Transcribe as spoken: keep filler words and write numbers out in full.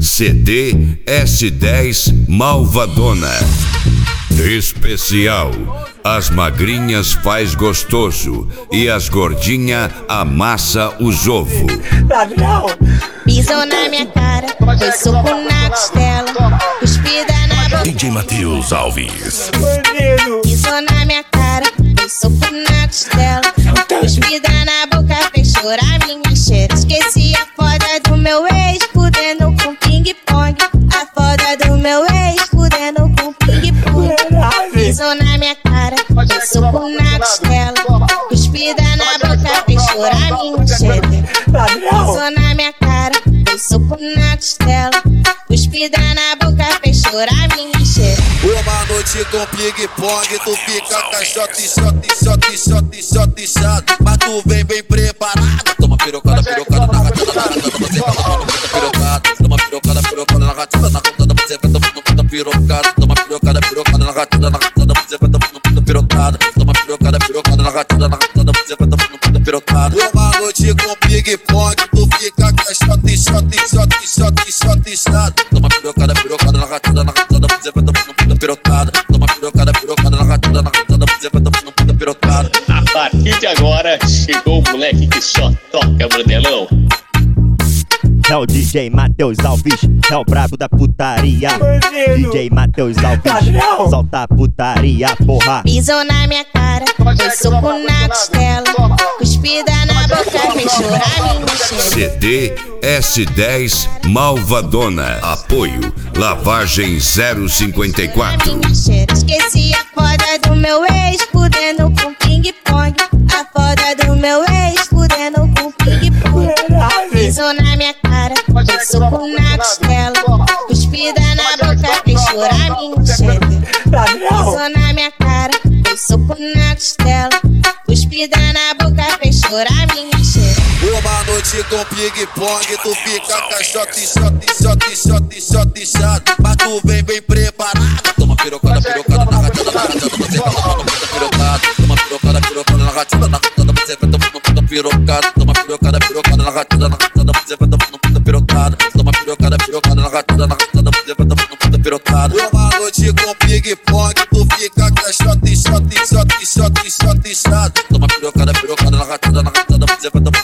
C D S dez Malvadona. Especial: as magrinhas faz gostoso e as gordinha amassa os ovo. Pisou na minha cara, foi soco na costela, cuspida na boca. D J Matheus Alves. Pisou na minha cara, foi soco na costela, cuspida na boca, fez chorar minha cheira. Esqueci a foda do meu ex, fudendo com ping-pong. A foda do meu ex, fudendo com ping-pong. Pisou na minha cara, foi soco na costela, cuspida na boca, fez chorar minha cheira. Pisou na minha cara, foi soco na costela, cuspida na boca, fez chorar minha cheira. Uma noite com ping-pong, tu fica com shot, shot, shot, shot, shot, shot. Mas tu vem bem preparada. Toma pirocada, pirocada na ratita, na ratita, você vai tomar muita pirocada. Toma pirocada, pirocada na ratita, na ratita, você vai tomar muita pirocada. Toma pirocada, pirocada na ratita, na ratita, você vai tomar muita pirocada. Toma pirocada, pirocada na ratita, na ratita, você vai tomar muita pirocada. Uma noite com ping-pong, tu fica com shot, shot, shot, shot, shot, shot. Toma pirocada, pirocada na ratita, na ratita, você vai tomar muita pirocada. Toma pirocada, pirocada na ratita, na ratita, você vai tomar muita pirocada. A partir de agora, chegou o moleque que só toca modelão. É o D J Matheus Alves, é o brabo da putaria. D J Matheus Alves, solta a putaria, porra. Pisou na minha cara, foi soco na costela, cuspida na boca, fez chorar minha cheira. C D S dez Malvadona. Apoio Lavagem zero cinquenta e quatro. Esqueci a foda do meu ex, fudendo com ping-pong. A foda do meu ex, fudendo com ping-pong. Pisou na minha cara, foi soco na costela, cuspida na boca, fez chorar minha cheira. Pisou na minha cara, foi soco na costela, cuspida na boca, fez chorar minha cheira. Uma noite com ping-pong, tu fica com shot, shot, shot, shot, shot, shot. Mas tu vem bem preparada. Toma pirocada, pirocada na ratita, na ratita, você vai tomar muita pirocada. Toma pirocada, pirocada na ratita, na ratita, você vai tomar muita pirocada. Toma pirocada, pirocada na ratita, na ratita, você vai tomar muita pirocada. Toma pirocada, pirocada na ratita, na ratita, você vai tomar muita pirocada. Uma noite com ping-pong, tu fica com shot, shot, shot, shot, shot, shot. Toma pirocada, pirocada na ratita, na ratita, você vai tomar